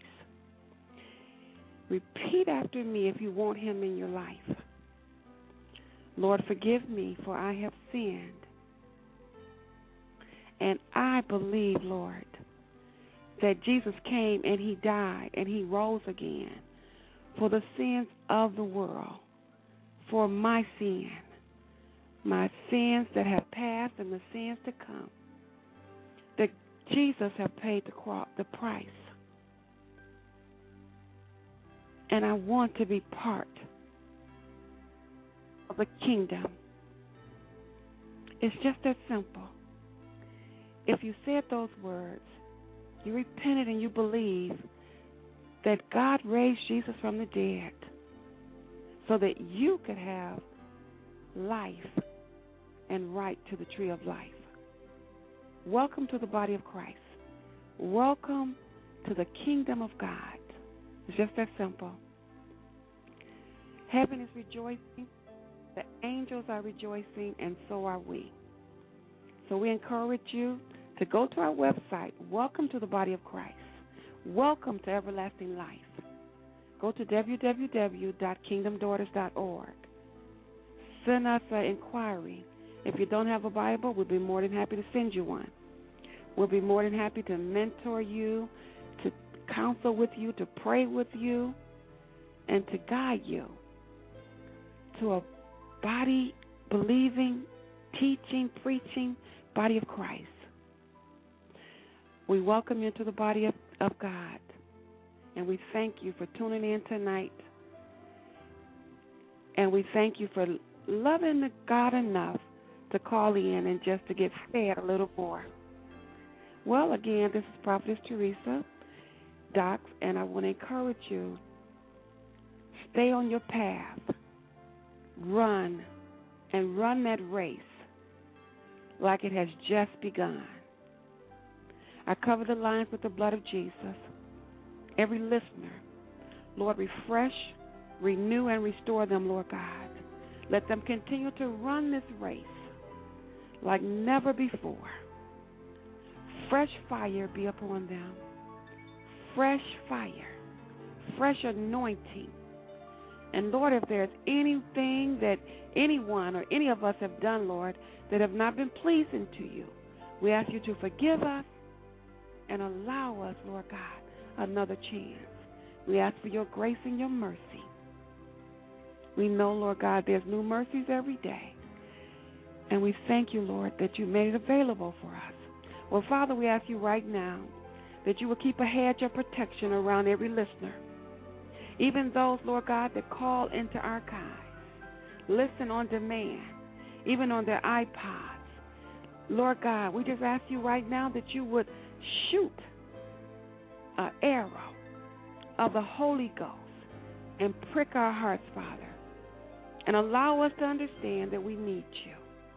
Repeat after me if you want him in your life. Lord, forgive me, for I have sinned. And I believe, Lord, that Jesus came and he died and he rose again for the sins of the world, for my sin, my sins that have passed and the sins to come, that Jesus has paid the, cross, the price. And I want to be part of the kingdom. It's just that simple. If you said those words, you repented and you believe that God raised Jesus from the dead so that you could have life and right to the tree of life. Welcome to the body of Christ. Welcome to the kingdom of God. It's just that simple. Heaven is rejoicing, the angels are rejoicing, and so are we. So we encourage you to go to our website, Welcome to the Body of Christ. Welcome to Everlasting Life. Go to w w w dot kingdom daughters dot org. Send us an inquiry. If you don't have a Bible, we'll be more than happy to send you one. We'll be more than happy to mentor you, to counsel with you, to pray with you, and to guide you to a body believing, teaching, preaching body of Christ. We welcome you to the body of, of God, and we thank you for tuning in tonight, and we thank you for loving God enough to call in and just to get fed a little more. Well, again, this is Prophetess Teresa Dox, and I want to encourage you, stay on your path, run, and run that race like it has just begun. I cover the lines with the blood of Jesus. Every listener, Lord, refresh, renew, and restore them, Lord God. Let them continue to run this race like never before. Fresh fire be upon them. Fresh fire. Fresh anointing. And, Lord, if there's anything that anyone or any of us have done, Lord, that have not been pleasing to you, we ask you to forgive us and allow us, Lord God, another chance. We ask for your grace and your mercy. We know, Lord God, there's new mercies every day. And we thank you, Lord, that you made it available for us. Well, Father, we ask you right now that you will keep a hedge of protection around every listener, even those, Lord God, that call into archives, listen on demand, even on their iPods. Lord God, we just ask you right now that you would shoot an arrow of the Holy Ghost and prick our hearts, Father, and allow us to understand that we need you.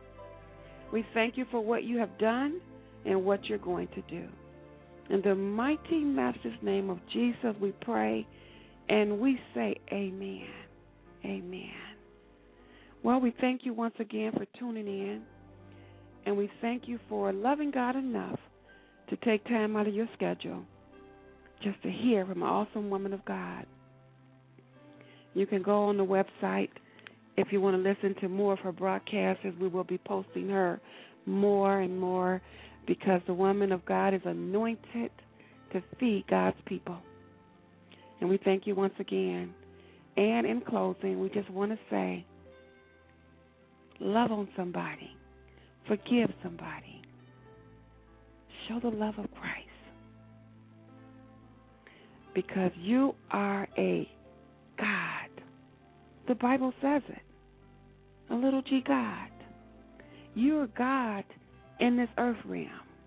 We thank you for what you have done and what you're going to do. In the mighty Master's name of Jesus, we pray, and we say amen. Amen. Well, we thank you once again for tuning in, and we thank you for loving God enough to take time out of your schedule just to hear from an awesome woman of God. You can go on the website if you want to listen to more of her broadcasts, as we will be posting her more and more, because the woman of God is anointed to feed God's people. And we thank you once again. And in closing, we just want to say, love on somebody. Forgive somebody. Show the love of Christ. Because you are a God. The Bible says it. A little g God. You are God in this earth realm.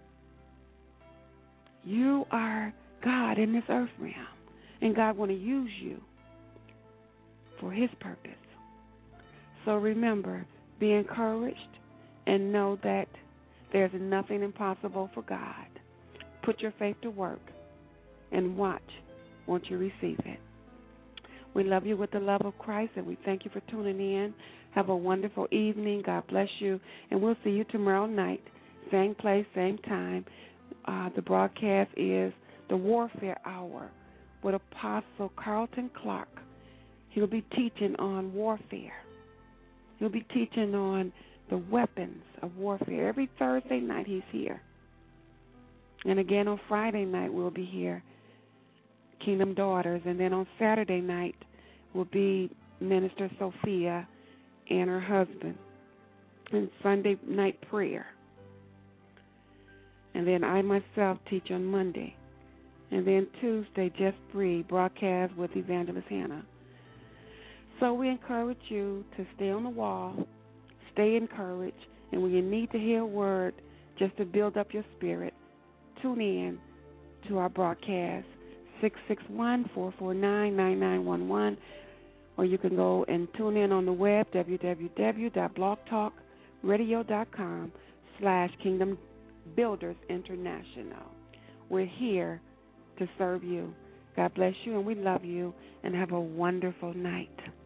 You are God in this earth realm. And God want to use you for his purpose. So remember, be encouraged and know that there's nothing impossible for God. Put your faith to work and watch. Won't you receive it? We love you with the love of Christ, and we thank you for tuning in. Have a wonderful evening. God bless you. And we'll see you tomorrow night, same place, same time. Uh, the broadcast is the Warfare Hour with Apostle Carlton Clark. He'll be teaching on warfare. He'll be teaching on the weapons of warfare. Every Thursday night he's here. And again on Friday night we'll be here, Kingdom Daughters. And then on Saturday night will be Minister Sophia and her husband. And Sunday night prayer. And then I myself teach on Monday. And then Tuesday, Just Free, broadcast with Evangelist Hannah. So we encourage you to stay on the wall, stay encouraged, and when you need to hear a word just to build up your spirit, tune in to our broadcast, six six one, four four nine, nine nine one one, or you can go and tune in on the web, w w w dot blog talk radio dot com slash Kingdom Builders International. We're here to serve you. God bless you, and we love you, and have a wonderful night.